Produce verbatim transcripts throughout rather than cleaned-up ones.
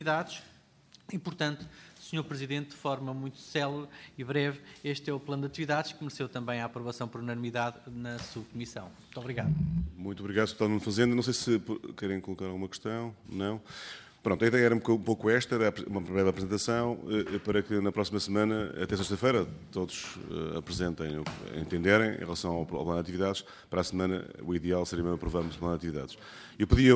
atividades e, portanto, senhor Presidente, de forma muito célere e breve, este é o plano de atividades que mereceu também a aprovação por unanimidade na subcomissão. Muito obrigado. Muito obrigado, Sr. Deputado Nuno Fazenda. Não sei se querem colocar alguma questão. Não? Pronto, a ideia era um pouco esta, era uma breve apresentação, para que na próxima semana, até sexta-feira, todos apresentem o que entenderem em relação ao plano de atividades. Para a semana, o ideal seria mesmo aprovarmos o plano de atividades. Eu pedia,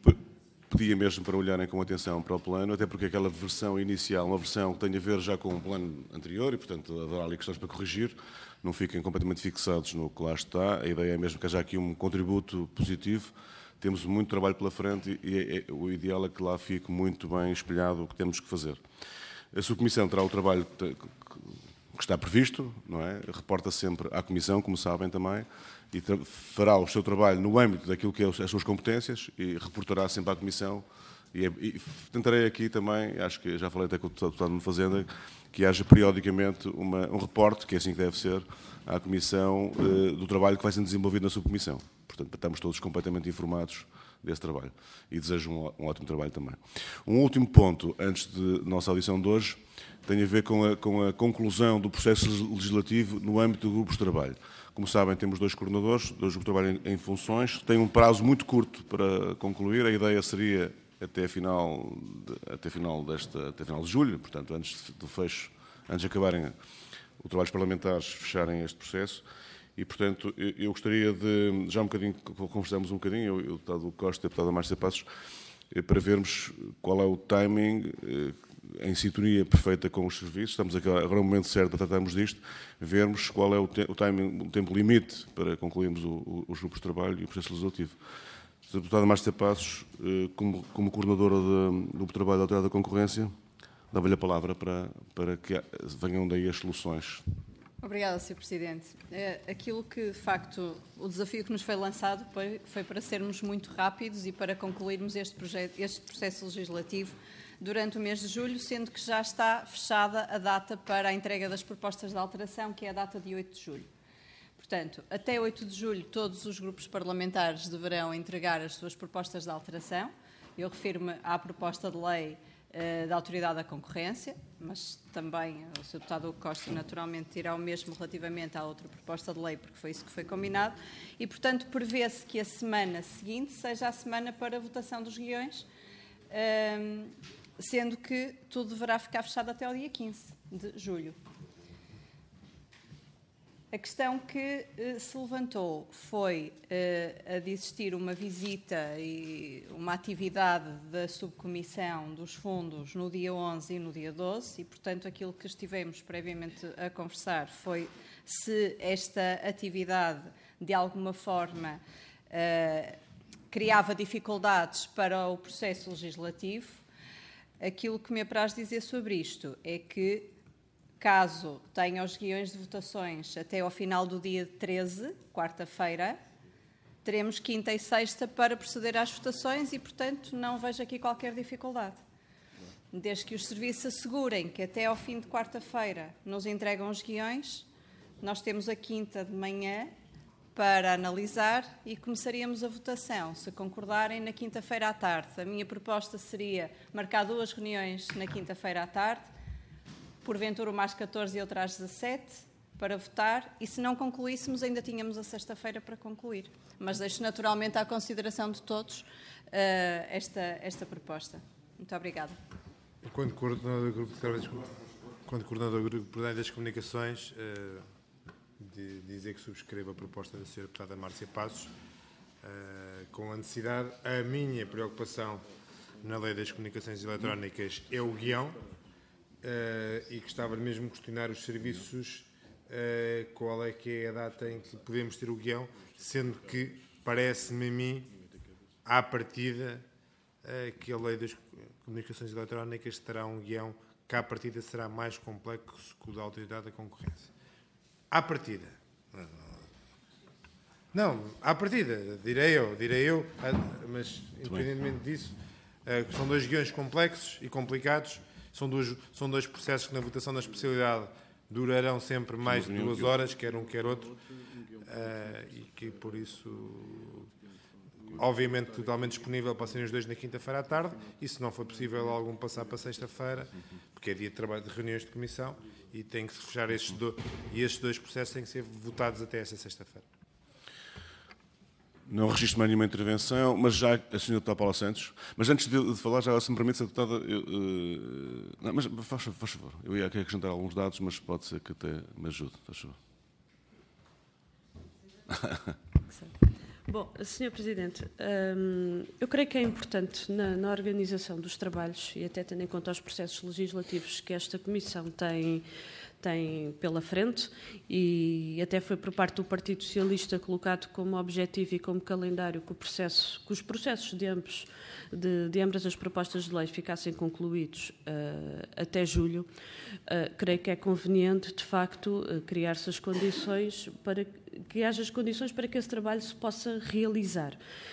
pedia mesmo para olharem com atenção para o plano, até porque aquela versão inicial, uma versão que tem a ver já com o plano anterior, e, portanto, haverá ali questões para corrigir, não fiquem completamente fixados no que lá está. A ideia é mesmo que haja aqui um contributo positivo. Temos muito trabalho pela frente e é, é, o ideal é que lá fique muito bem espelhado o que temos que fazer. A subcomissão terá o trabalho que está previsto, não é? Reporta sempre à Comissão, como sabem também, e fará o seu trabalho no âmbito daquilo que é as suas competências e reportará sempre à Comissão. E, é, e tentarei aqui também, acho que já falei até com o deputado Nuno Fazenda, que haja periodicamente uma, um reporte, que é assim que deve ser, à Comissão eh, do trabalho que vai sendo desenvolvido na subcomissão. Portanto, estamos todos completamente informados desse trabalho. E desejo um, um ótimo trabalho também. Um último ponto, antes de nossa audição de hoje, tem a ver com a, com a conclusão do processo legislativo no âmbito do grupo de trabalho. Como sabem, temos dois coordenadores, dois grupos de trabalho em, em funções, tem um prazo muito curto para concluir, a ideia seria até final, de, até final, desta, até final de julho, portanto, antes do fecho, antes de acabarem os trabalhos parlamentares, fecharem este processo. E, portanto, eu gostaria de, já um bocadinho, conversamos um bocadinho, eu, o deputado Costa e a deputada Márcia Passos, para vermos qual é o timing em sintonia perfeita com os serviços. Estamos agora no momento certo para tratarmos disto, vermos qual é o, te, o timing, o tempo limite para concluirmos o, o, os grupos de trabalho e o processo legislativo. A deputada Márcia Passos, como, como coordenadora do grupo de trabalho da Autoridade da Concorrência, dava-lhe a palavra para, para que venham daí as soluções. Obrigada, senhor Presidente. Aquilo que, de facto, o desafio que nos foi lançado foi, foi para sermos muito rápidos e para concluirmos este, projeto, este processo legislativo durante o mês de julho, sendo que já está fechada a data para a entrega das propostas de alteração, que é a data de oito de julho. Portanto, até oito de julho, todos os grupos parlamentares deverão entregar as suas propostas de alteração. Eu refiro-me à proposta de lei da Autoridade da Concorrência, mas também o senhor deputado Costa naturalmente dirá o mesmo relativamente à outra proposta de lei, porque foi isso que foi combinado, e, portanto, prevê-se que a semana seguinte seja a semana para a votação dos guiões, sendo que tudo deverá ficar fechado até o dia quinze de julho. A questão que uh, se levantou foi uh, a de existir uma visita e uma atividade da subcomissão dos fundos no dia onze e no dia doze, e, portanto, aquilo que estivemos previamente a conversar foi se esta atividade, de alguma forma, uh, criava dificuldades para o processo legislativo. Aquilo que me apraz dizer sobre isto é que, caso tenha os guiões de votações até ao final do dia treze, quarta-feira, teremos quinta e sexta para proceder às votações e, portanto, não vejo aqui qualquer dificuldade. Desde que os serviços assegurem que até ao fim de quarta-feira nos entregam os guiões, nós temos a quinta de manhã para analisar e começaríamos a votação, se concordarem, na quinta-feira à tarde. A minha proposta seria marcar duas reuniões na quinta-feira à tarde, porventura uma às catorze e outra às dezassete, para votar, e se não concluíssemos ainda tínhamos a sexta-feira para concluir. Mas deixo naturalmente à consideração de todos uh, esta, esta proposta. Muito obrigada. Enquanto coordenador do Grupo de Trabalho, enquanto coordenador do Grupo das Comunicações, uh, de dizer que subscrevo a proposta da senhora deputada Márcia Passos, uh, com a necessidade, a minha preocupação na Lei das Comunicações Eletrónicas é o guião, Uh, e gostava mesmo de questionar os serviços uh, qual é que é a data em que podemos ter o guião, sendo que parece-me a mim, à partida, uh, que a Lei das Comunicações Eletrónicas terá um guião que à partida será mais complexo que o da Autoridade da Concorrência. À partida. Não, à partida, direi eu, direi eu, mas independentemente disso, uh, são dois guiões complexos e complicados. São dois, são dois processos que, na votação da especialidade, durarão sempre mais de duas horas, quer um, quer outro, uh, e que, por isso, obviamente totalmente disponível para serem os dois na quinta-feira à tarde, e se não for possível algum passar para sexta-feira, porque é dia de trabalho de reuniões de comissão, e tem que se fechar estes dois, e estes dois processos têm que ser votados até esta sexta-feira. Não registro mais nenhuma intervenção, mas já a senhora deputada Paula Santos. Mas antes de, de falar, já se me permite, senhora deputada, eu, uh, não, mas faz, faz favor, eu ia aqui acrescentar alguns dados, mas pode ser que até me ajude, faz favor. Bom, senhor Presidente, hum, eu creio que é importante na, na organização dos trabalhos, e até tendo em conta os processos legislativos que esta Comissão tem, tem pela frente, e até foi por parte do Partido Socialista colocado como objetivo e como calendário que, o processo, que os processos de, ambos, de, de ambas as propostas de lei ficassem concluídos uh, até julho, uh, creio que é conveniente, de facto, uh, criar-se as condições para que haja as condições para que esse trabalho se possa realizar.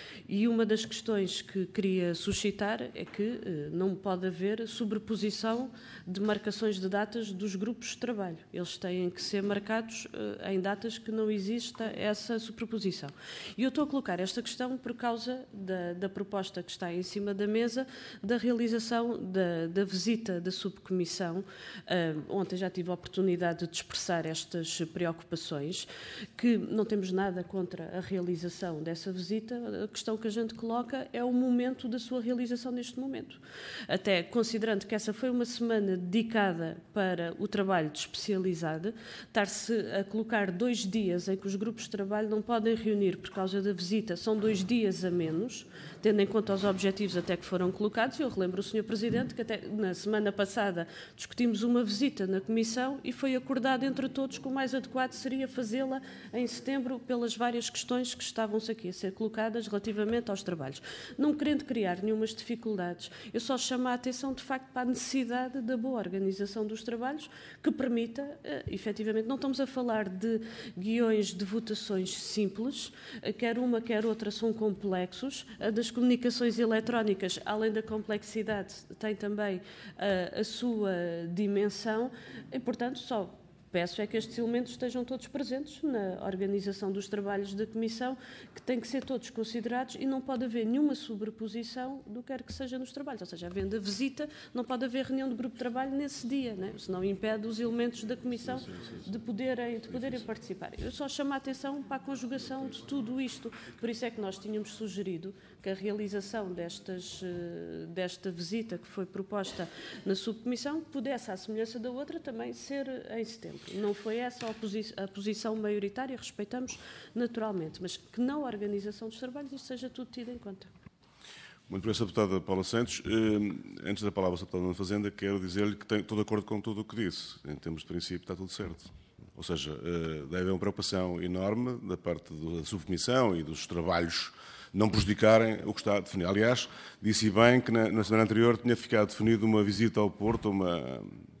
E uma das questões que queria suscitar é que eh, não pode haver sobreposição de marcações de datas dos grupos de trabalho. Eles têm que ser marcados eh, em datas que não exista essa sobreposição. E eu estou a colocar esta questão por causa da, da proposta que está em cima da mesa da realização da, da visita da subcomissão. Uh, ontem já tive a oportunidade de expressar estas preocupações, que não temos nada contra a realização dessa visita. A questão que a gente coloca é o momento da sua realização neste momento. Até considerando que essa foi uma semana dedicada para o trabalho de especialidade, estar-se a colocar dois dias em que os grupos de trabalho não podem reunir por causa da visita, são dois dias a menos, tendo em conta os objetivos até que foram colocados. Eu relembro o senhor Presidente que até na semana passada discutimos uma visita na Comissão e foi acordado entre todos que o mais adequado seria fazê-la em setembro pelas várias questões que estavam aqui a ser colocadas relativamente aos trabalhos. Não querendo criar nenhumas dificuldades, eu só chamo a atenção de facto para a necessidade da boa organização dos trabalhos que permita, uh, efetivamente, não estamos a falar de guiões de votações simples, uh, quer uma, quer outra são complexos, uh, das comunicações eletrónicas, além da complexidade, tem também uh, a sua dimensão e, portanto, só peço é que estes elementos estejam todos presentes na organização dos trabalhos da Comissão, que têm que ser todos considerados e não pode haver nenhuma sobreposição do que quer que seja nos trabalhos. Ou seja, havendo a visita, não pode haver reunião de grupo de trabalho nesse dia, né? Senão impede os elementos da Comissão sim, sim, sim. de poderem, de poderem participar. Eu só chamo a atenção para a conjugação de tudo isto. Por isso é que nós tínhamos sugerido que a realização destas, desta visita que foi proposta na subcomissão pudesse, à semelhança da outra, também ser em setembro. Não foi essa a, posi a posição maioritária, respeitamos naturalmente, mas que na organização dos trabalhos isto seja tudo tido em conta. Muito bem, senhora deputada Paula Santos. Antes da palavra, senhora deputada da Fazenda, quero dizer-lhe que tenho, estou de acordo com tudo o que disse. Em termos de princípio, está tudo certo. Ou seja, deve haver uma preocupação enorme da parte da subcomissão e dos trabalhos não prejudicarem o que está definido. Aliás, disse bem que na, na semana anterior tinha ficado definido uma visita ao Porto uma,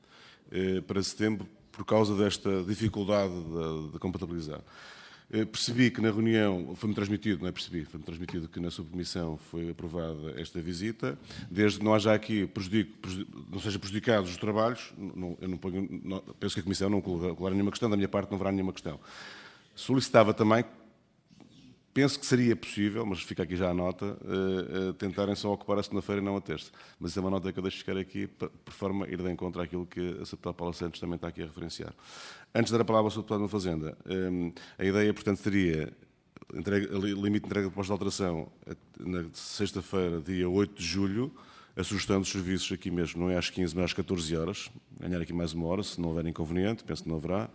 eh, para setembro por causa desta dificuldade de, de compatibilizar. Eh, percebi que na reunião, foi-me transmitido, não é percebi, foi-me transmitido que na subcomissão foi aprovada esta visita, desde que não haja aqui, prejudico, prejudico, não sejam prejudicados os trabalhos, não, eu não ponho, não, penso que a Comissão não colocará nenhuma questão, da minha parte não haverá nenhuma questão. Solicitava também, penso que seria possível, mas fica aqui já a nota, uh, uh, tentarem só ocupar a segunda-feira e não a terça. Mas isso é uma nota que eu deixo ficar aqui, por forma a ir de encontro àquilo que a senhora deputada Paula Santos também está aqui a referenciar. Antes de dar a palavra ao senhor deputado da Fazenda, um, a ideia, portanto, seria entrega, limite de entrega de proposta de alteração na sexta-feira, dia oito de julho, a sugestão dos serviços aqui mesmo, não é às quinze, mas às catorze horas, ganhar aqui mais uma hora, se não houver inconveniente, penso que não haverá.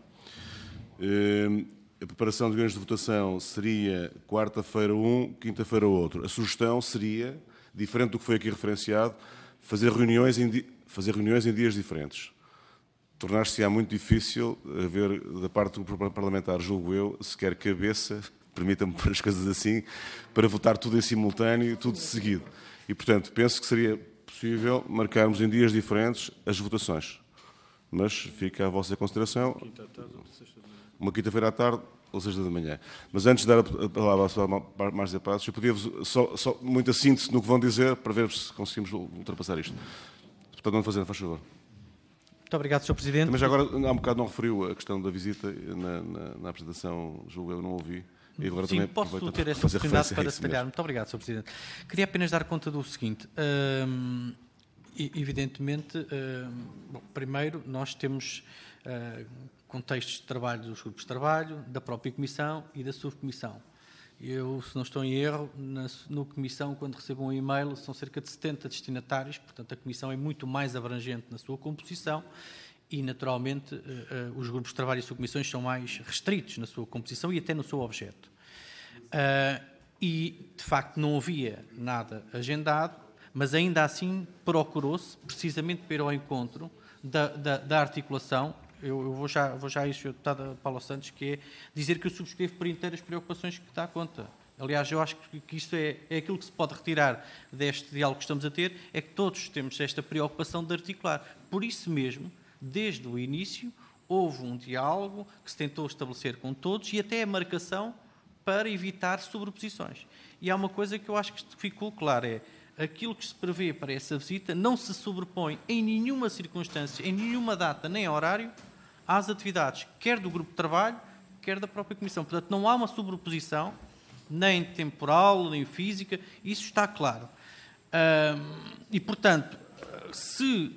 Um, A preparação de guiões de votação seria quarta-feira um, quinta-feira outro. A sugestão seria, diferente do que foi aqui referenciado, fazer reuniões em, di... fazer reuniões em dias diferentes. Tornar-se-á muito difícil haver, da parte do grupo parlamentar, julgo eu, sequer cabeça, permita-me pôr as coisas assim, para votar tudo em simultâneo, tudo seguido. E, portanto, penso que seria possível marcarmos em dias diferentes as votações. Mas fica à vossa consideração. Uma quinta-feira à tarde ou sexta da manhã. Mas antes de dar a palavra à senhora Márcia Passos, eu podia só, só muita síntese no que vão dizer para ver se conseguimos ultrapassar isto. Portanto, não fazendo, faz favor. Muito obrigado, senhor Presidente. Mas já agora, há um bocado não referiu a questão da visita na, na, na apresentação, julgo eu, não ouvi. E agora Sim, também posso aproveito ter para esta fazer oportunidade referência a para isso detalhar. mesmo. Muito obrigado, senhor Presidente. Queria apenas dar conta do seguinte. Hum, evidentemente, hum, bom, primeiro, nós temos hum, contextos de trabalho dos grupos de trabalho, da própria Comissão e da subcomissão. Eu, se não estou em erro, na no Comissão, quando recebo um e-mail, são cerca de setenta destinatários, portanto, a Comissão é muito mais abrangente na sua composição e, naturalmente, uh, uh, os grupos de trabalho e subcomissões são mais restritos na sua composição e até no seu objeto. Uh, e, de facto, não havia nada agendado, mas ainda assim procurou-se, precisamente para ir ao encontro da, da, da articulação. Eu, eu vou já, vou já a isso, deputada Paula Santos, que é dizer que eu subscrevo por inteiro as preocupações que dá conta. Aliás, eu acho que, que isto é, é aquilo que se pode retirar deste diálogo que estamos a ter, é que todos temos esta preocupação de articular. Por isso mesmo, desde o início, houve um diálogo que se tentou estabelecer com todos e até a marcação para evitar sobreposições. E há uma coisa que eu acho que ficou clara, é aquilo que se prevê para essa visita não se sobrepõe em nenhuma circunstância, em nenhuma data nem horário, às atividades, quer do grupo de trabalho, quer da própria Comissão. Portanto, não há uma sobreposição, nem temporal, nem física, isso está claro. E, portanto, se...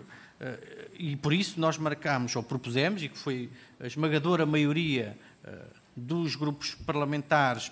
E por isso nós marcámos, ou propusemos, e que foi a esmagadora maioria dos grupos parlamentares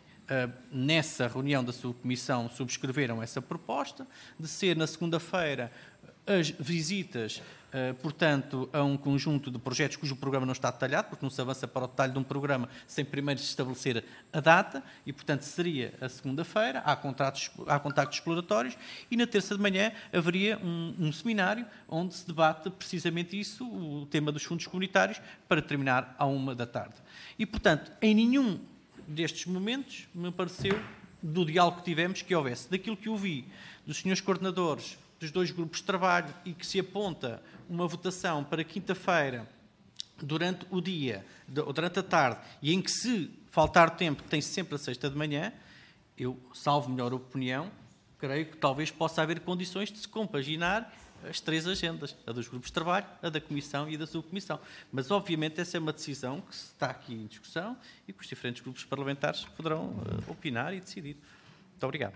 nessa reunião da subcomissão subscreveram essa proposta, de ser na segunda-feira as visitas, portanto, a um conjunto de projetos cujo programa não está detalhado, porque não se avança para o detalhe de um programa sem primeiro se estabelecer a data, e, portanto, seria a segunda-feira, há, contratos, há contactos exploratórios, e na terça de manhã haveria um, um seminário onde se debate precisamente isso, o tema dos fundos comunitários, para terminar à uma da tarde. E, portanto, em nenhum destes momentos me pareceu, do diálogo que tivemos, que houvesse. Daquilo que eu vi dos senhores coordenadores dos dois grupos de trabalho e que se aponta uma votação para quinta-feira durante o dia, ou durante a tarde, e em que se faltar tempo tem sempre a sexta de manhã, eu, salvo melhor opinião, creio que talvez possa haver condições de se compaginar as três agendas, a dos grupos de trabalho, a da Comissão e a da Subcomissão. Mas, obviamente, essa é uma decisão que está aqui em discussão e que os diferentes grupos parlamentares poderão uh, opinar e decidir. Muito obrigado.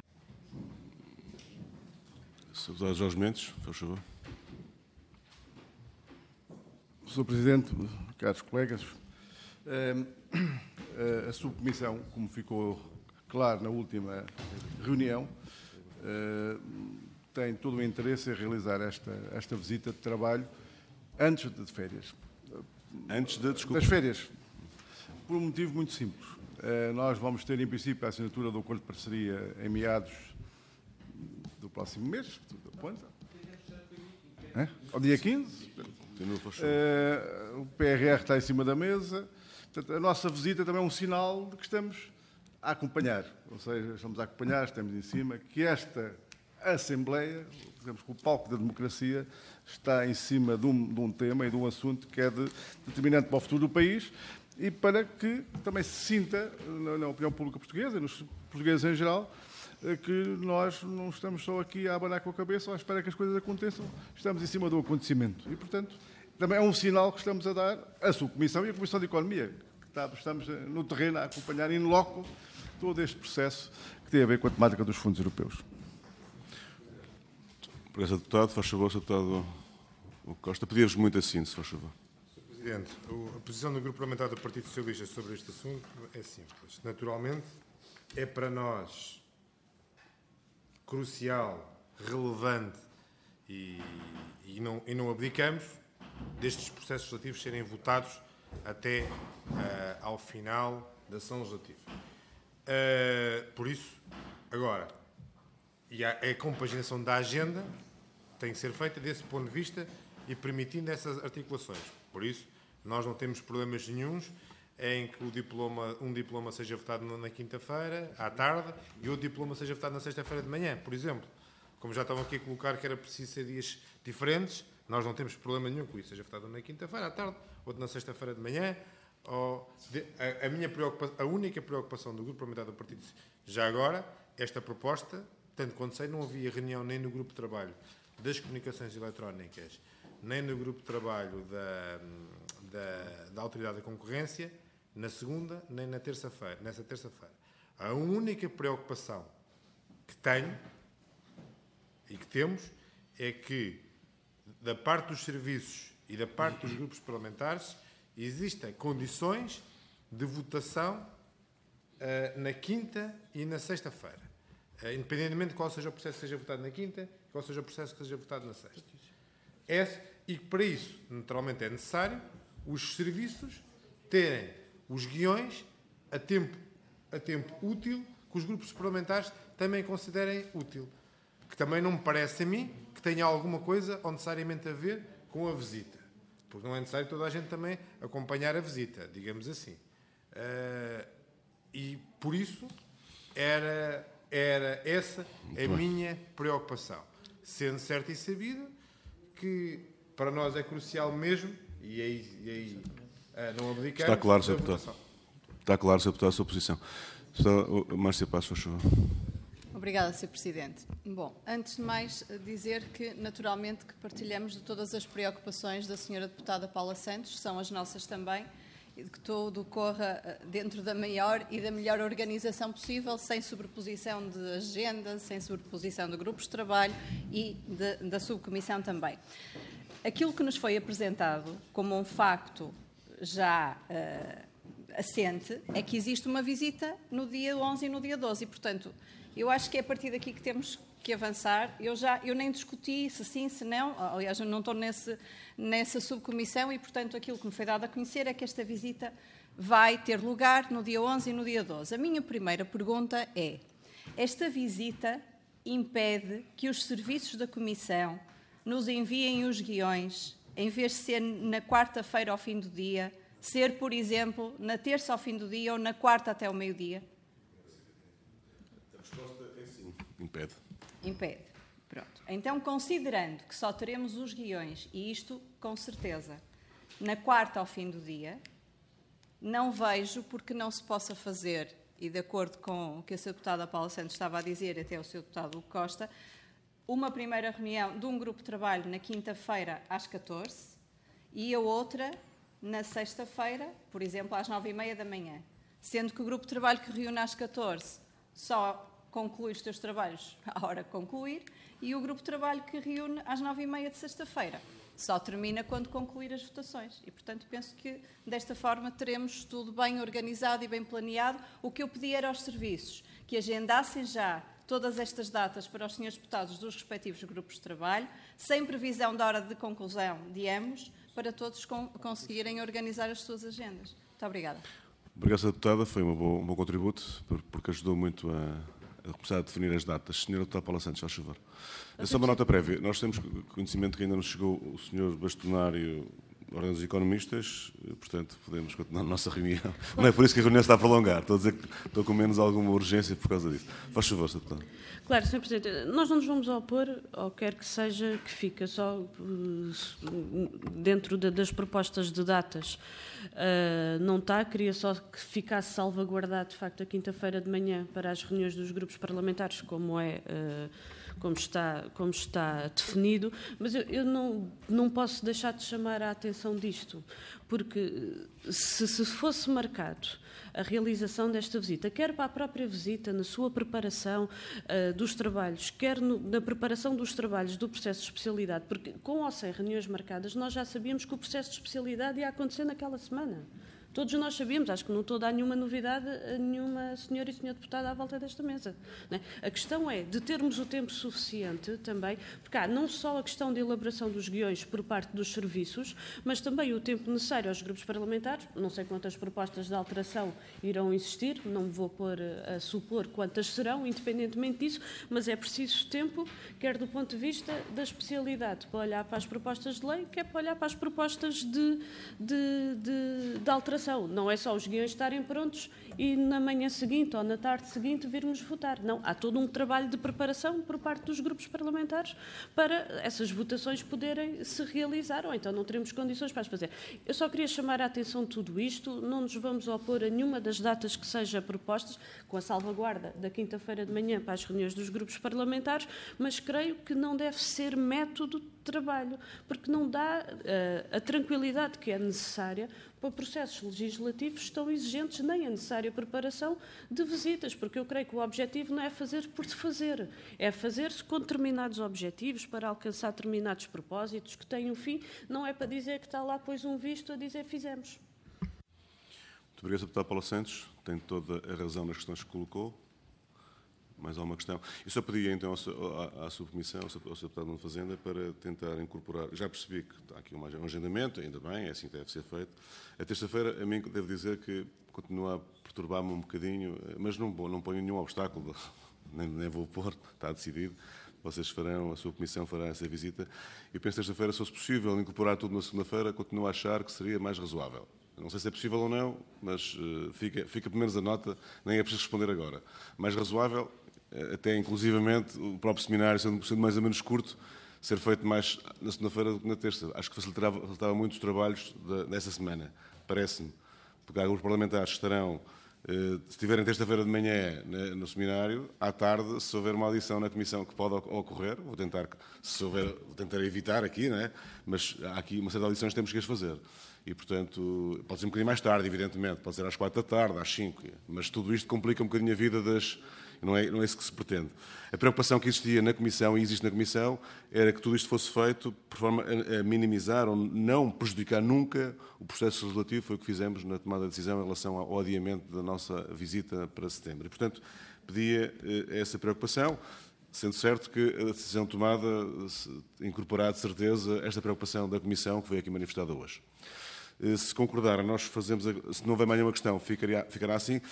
senhor Jorge Mendes, por favor. senhor Presidente, caros colegas, a subcomissão, como ficou claro na última reunião, tem todo o interesse em realizar esta, esta visita de trabalho antes de férias. Antes de, desculpa. Das férias. Por um motivo muito simples. Nós vamos ter, em princípio, a assinatura do acordo de parceria em meados do próximo mês. Quando? É? Ao dia quinze. Uh, o P R R está em cima da mesa. Portanto, a nossa visita também é um sinal de que estamos a acompanhar. Ou seja, estamos a acompanhar, estamos em cima, que esta Assembleia, digamos que o palco da democracia, está em cima de um, de um tema e de um assunto que é de, determinante para o futuro do país e para que também se sinta, na, na opinião pública portuguesa, nos portugueses em geral, que nós não estamos só aqui a abanar com a cabeça ou à espera que as coisas aconteçam, estamos em cima do acontecimento. E, portanto, também é um sinal que estamos a dar à Subcomissão e à Comissão de Economia, que estamos no terreno a acompanhar in loco todo este processo que tem a ver com a temática dos fundos europeus. Obrigado, deputado. Faz favor, senhor deputado Costa. Pedimos muito assim, se faz favor. senhor Presidente, a posição do Grupo Parlamentar do Partido Socialista sobre este assunto é simples. Naturalmente, é para nós crucial, relevante e, e, não, e não abdicamos destes processos legislativos serem votados até uh, ao final da ação legislativa. Uh, por isso, agora, e a, a compaginação da agenda tem que ser feita desse ponto de vista e permitindo essas articulações. Por isso, nós não temos problemas nenhuns em que o diploma, um diploma seja votado na quinta-feira, à tarde, e outro diploma seja votado na sexta-feira de manhã, por exemplo. Como já estavam aqui a colocar que era preciso ser dias diferentes, nós não temos problema nenhum com isso. Seja votado na quinta-feira, à tarde, outro na sexta-feira de manhã. Ou de, a, a, minha preocupação, a única preocupação do Grupo Parlamentar do Partido, já agora, esta proposta, tanto quanto sei, não havia reunião nem no Grupo de Trabalho das Comunicações Eletrónicas, nem no Grupo de Trabalho da, da, da Autoridade da Concorrência, na segunda nem na terça-feira, nessa terça-feira. A única preocupação que tenho e que temos é que, da parte dos serviços e da parte dos grupos parlamentares, existem condições de votação uh, na quinta e na sexta-feira. Uh, independentemente de qual seja o processo que seja votado na quinta, qual seja o processo que seja votado na sexta. É, e para isso, naturalmente, é necessário os serviços terem os guiões a tempo, a tempo útil, que os grupos parlamentares também considerem útil. Que também não me parece a mim que tenha alguma coisa ou necessariamente a ver com a visita. Porque não é necessário toda a gente também acompanhar a visita, digamos assim. Uh, e, por isso, era, era essa a minha preocupação. Sendo certo e sabido que para nós é crucial mesmo, e aí, e aí uh, não abdicamos... Está claro, senhor Deputado. Está claro, senhor Deputado, a sua posição. Está, Márcia Passos, por favor. Obrigada, senhor Presidente. Bom, antes de mais dizer que, naturalmente, que partilhamos de todas as preocupações da senhora Deputada Paula Santos, são as nossas também, e de que tudo corra dentro da maior e da melhor organização possível, sem sobreposição de agenda, sem sobreposição de grupos de trabalho e de, da subcomissão também. Aquilo que nos foi apresentado como um facto já uh, assente é que existe uma visita no dia onze e no dia doze e, portanto, eu acho que é a partir daqui que temos que avançar. Eu, já, eu nem discuti se sim, se não. Aliás, eu não estou nesse, nessa subcomissão e, portanto, aquilo que me foi dado a conhecer é que esta visita vai ter lugar no dia onze e no dia doze. A minha primeira pergunta é: esta visita impede que os serviços da Comissão nos enviem os guiões, em vez de ser na quarta-feira ao fim do dia, ser, por exemplo, na terça ao fim do dia ou na quarta até ao meio-dia? Impede. Impede. Pronto. Então, considerando que só teremos os guiões, e isto, com certeza, na quarta ao fim do dia, não vejo porque não se possa fazer, e de acordo com o que a senhora Deputada Paula Santos estava a dizer, até o senhor Deputado Hugo Costa, uma primeira reunião de um grupo de trabalho na quinta-feira às catorze e a outra na sexta-feira, por exemplo, às nove e meia da manhã. Sendo que o grupo de trabalho que reúne às catorze só concluir os seus trabalhos à hora de concluir, e o grupo de trabalho que reúne às nove e meia de sexta-feira só termina quando concluir as votações. E, portanto, penso que desta forma teremos tudo bem organizado e bem planeado. O que eu pedi era aos serviços que agendassem já todas estas datas para os senhores deputados dos respectivos grupos de trabalho, sem previsão da hora de conclusão de ambos, para todos con- conseguirem organizar as suas agendas. Muito obrigada. Obrigado, senhora Deputada. Foi um bom, um bom contributo, porque ajudou muito a... a começar a definir as datas. senhora Deputada Paula Santos, faz favor. É só uma nota prévia. Nós temos conhecimento que ainda não chegou o senhor Bastonário, Ordem dos Economistas, portanto, podemos continuar a nossa reunião. Não é por isso que a reunião está a prolongar. Estou a dizer que estou com menos alguma urgência por causa disso. Faz favor, senhor Deputado. Claro, senhor Presidente, nós não nos vamos opor ao quer que seja que fica só uh, dentro de, das propostas de datas. Uh, não está, queria só que ficasse salvaguardado, de facto, a quinta-feira de manhã para as reuniões dos grupos parlamentares, como é... Uh, Como está, como está definido, mas eu, eu não, não posso deixar de chamar a atenção disto, porque se, se fosse marcado a realização desta visita, quer para a própria visita, na sua preparação uh, dos trabalhos, quer no, na preparação dos trabalhos do processo de especialidade, porque com ou sem reuniões marcadas, nós já sabíamos que o processo de especialidade ia acontecer naquela semana. Todos nós sabíamos, acho que não estou a dar nenhuma novidade a nenhuma senhora e senhor deputado à volta desta mesa. Não é? A questão é de termos o tempo suficiente também, porque há não só a questão de elaboração dos guiões por parte dos serviços, mas também o tempo necessário aos grupos parlamentares. Não sei quantas propostas de alteração irão existir, não me vou pôr a supor quantas serão, independentemente disso, mas é preciso tempo, quer do ponto de vista da especialidade, para olhar para as propostas de lei, quer para olhar para as propostas de, de, de, de alteração. Não é só os guiões estarem prontos e na manhã seguinte ou na tarde seguinte virmos votar. Não, há todo um trabalho de preparação por parte dos grupos parlamentares para essas votações poderem se realizar, ou então não teremos condições para as fazer. Eu só queria chamar a atenção de tudo isto, não nos vamos opor a nenhuma das datas que seja propostas, com a salvaguarda da quinta-feira de manhã para as reuniões dos grupos parlamentares, mas creio que não deve ser método de trabalho, porque não dá uh, a tranquilidade que é necessária para processos legislativos estão exigentes, nem a necessária preparação de visitas, porque eu creio que o objetivo não é fazer por se fazer, é fazer-se com determinados objetivos para alcançar determinados propósitos que têm um fim, não é para dizer que está lá, pois um visto a dizer fizemos. Muito obrigado, deputado Paula Santos. Tem toda a razão nas questões que colocou. Mais alguma questão? Eu só pedia, então, à, à subcomissão, ao senhor deputado Nuno Fazenda, para tentar incorporar... Já percebi que há aqui um agendamento, ainda bem, é assim que deve ser feito. A terça-feira, a mim, devo dizer que continua a perturbar-me um bocadinho, mas não, não ponho nenhum obstáculo, nem, nem vou pôr, está decidido. Vocês farão, a sua comissão fará essa visita. Eu penso que terça-feira, se fosse possível incorporar tudo na segunda-feira, continuo a achar que seria mais razoável. Não sei se é possível ou não, mas uh, fica, fica pelo menos a nota, nem é preciso responder agora. Mais razoável, até inclusivamente o próprio seminário, sendo, sendo mais ou menos curto, ser feito mais na segunda-feira do que na terça. Acho que facilitava, facilitava muito os trabalhos de, dessa semana, parece-me. Porque há alguns parlamentares que estarão, eh, se estiverem terça-feira de manhã né, no seminário, à tarde, se houver uma audição na comissão que pode ocorrer, vou tentar, se houver, vou tentar evitar aqui, né, mas há aqui uma série de audições que temos que as fazer. E, portanto, pode ser um bocadinho mais tarde, evidentemente, pode ser às quatro da tarde, às cinco, mas tudo isto complica um bocadinho a vida das... Não é, não é isso que se pretende. A preocupação que existia na Comissão, e existe na Comissão, era que tudo isto fosse feito por forma a minimizar ou não prejudicar nunca o processo legislativo, foi o que fizemos na tomada de decisão em relação ao adiamento da nossa visita para setembro. E, portanto, pedia essa preocupação, sendo certo que a decisão tomada incorporará de certeza esta preocupação da Comissão que veio aqui manifestada hoje. Se concordar, nós fazemos, se não houver mais nenhuma questão, ficaria, ficará assim.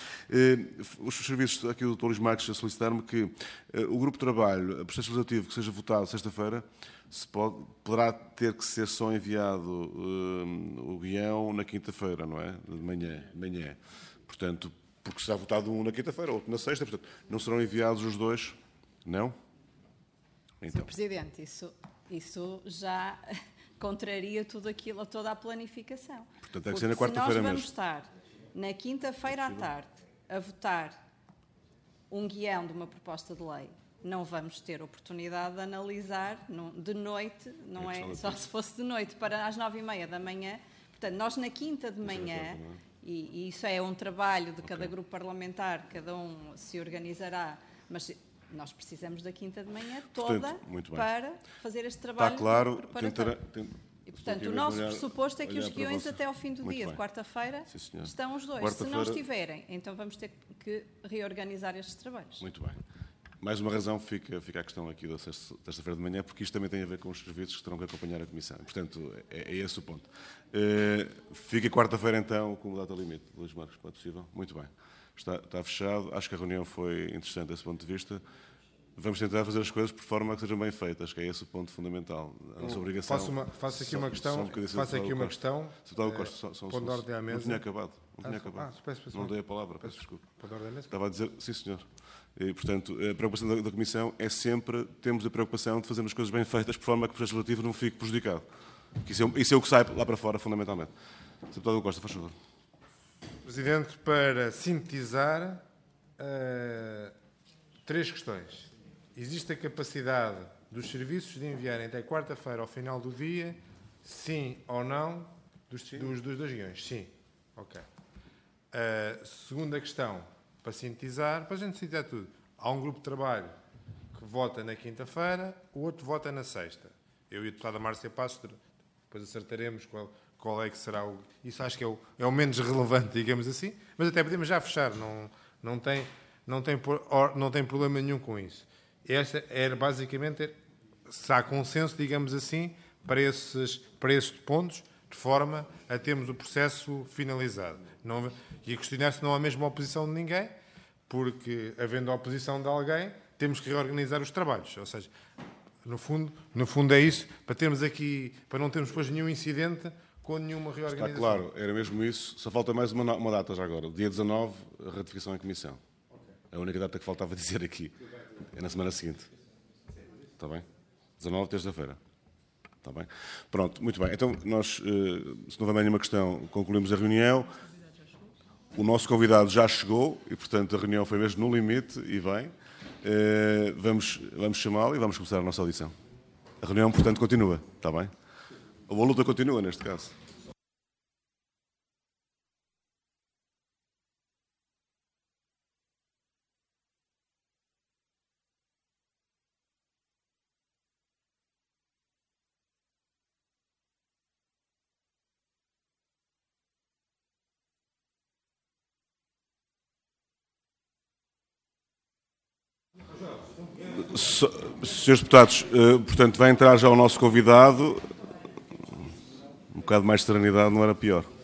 Os serviços, aqui o doutor Luís Marques a solicitar-me que o grupo de trabalho, o processo legislativo que seja votado sexta-feira, se pode, poderá ter que ser só enviado uh, o guião na quinta-feira, não é? De manhã, de manhã. Portanto, porque será votado um na quinta-feira, outro na sexta, portanto, não serão enviados os dois, não? Então. senhor Presidente, isso, isso já... contraria tudo aquilo, toda a planificação. Portanto, tem que ser na quarta-feira mesmo. Se nós vamos estar na quinta-feira à tarde a votar um guião de uma proposta de lei, não vamos ter oportunidade de analisar de noite, não é? Só se fosse de noite para às nove e meia da manhã. Portanto, nós na quinta de manhã, e, e isso é um trabalho de cada okay. grupo parlamentar, cada um se organizará, mas nós precisamos da quinta de manhã toda Portanto, para fazer este trabalho. Está claro. Tentará, tent... E, portanto, o nosso olhar, pressuposto é que os guiões até ao fim do muito dia bem. de quarta-feira estão os dois. Se não estiverem, então vamos ter que reorganizar estes trabalhos. Muito bem. Mais uma razão fica, fica a questão aqui da sexta-feira de manhã, porque isto também tem a ver com os serviços que terão que acompanhar a Comissão. Portanto, é, é esse o ponto. Uh, fica quarta-feira, então, como data limite. Luís Marcos, é possível? Muito bem. Está, está fechado. Acho que a reunião foi interessante desse ponto de vista. Vamos tentar fazer as coisas por forma a que sejam bem feitas, que é esse o ponto fundamental. A nossa obrigação... Faço, uma, faço aqui uma questão. Um faço aqui uma questão. Deputado Costa, só, só, só, ordem à mesa. Não tinha acabado. Não tinha ah, acabado. Ah, peço, peço, não dei a palavra, peço, peço desculpa. Pode ordem à mesa? Estava a dizer, sim senhor. E, portanto, a preocupação da, da Comissão é sempre, temos a preocupação de fazer as coisas bem feitas por forma a que o processo legislativo não fique prejudicado. Isso é, isso é o que sai lá para fora, fundamentalmente. Deputado Costa, faz favor. Presidente, para sintetizar, uh, três questões. Existe a capacidade dos serviços de enviarem até quarta-feira, ao final do dia, sim ou não, dos, dos, dos dois guiões? Sim. Ok. Uh, segunda questão, para sintetizar, para a gente sintetizar tudo. Há um grupo de trabalho que vota na quinta-feira, o outro vota na sexta. Eu e a deputada Márcia Passos, depois acertaremos qual, qual é que será o... Isso acho que é o, é o menos relevante, digamos assim, mas até podemos já fechar, não, não, tem, não, tem, não tem problema nenhum com isso. Esta era basicamente, se há consenso, digamos assim, para esses, para esses pontos, de forma a termos o processo finalizado. Não, e a questionar se não há mesmo oposição de ninguém, porque, havendo a oposição de alguém, temos que reorganizar os trabalhos. Ou seja, no fundo, no fundo é isso, para termos aqui, para não termos depois nenhum incidente com nenhuma reorganização. Está claro, era mesmo isso. Só falta mais uma, uma data já agora. Dia dezanove, a ratificação em comissão. Okay. A única data que faltava dizer aqui. É na semana seguinte. Está bem? dezanove, terça-feira. Está bem? Pronto, muito bem. Então, nós, se não houver mais nenhuma questão, concluímos a reunião. O nosso convidado já chegou e, portanto, a reunião foi mesmo no limite e vem. Vamos, vamos chamá-lo e vamos começar a nossa audição. A reunião, portanto, continua. Está bem? Ou a luta continua, neste caso. So, senhores deputados, uh, portanto, vai entrar já o nosso convidado. Um bocado mais de serenidade não era pior.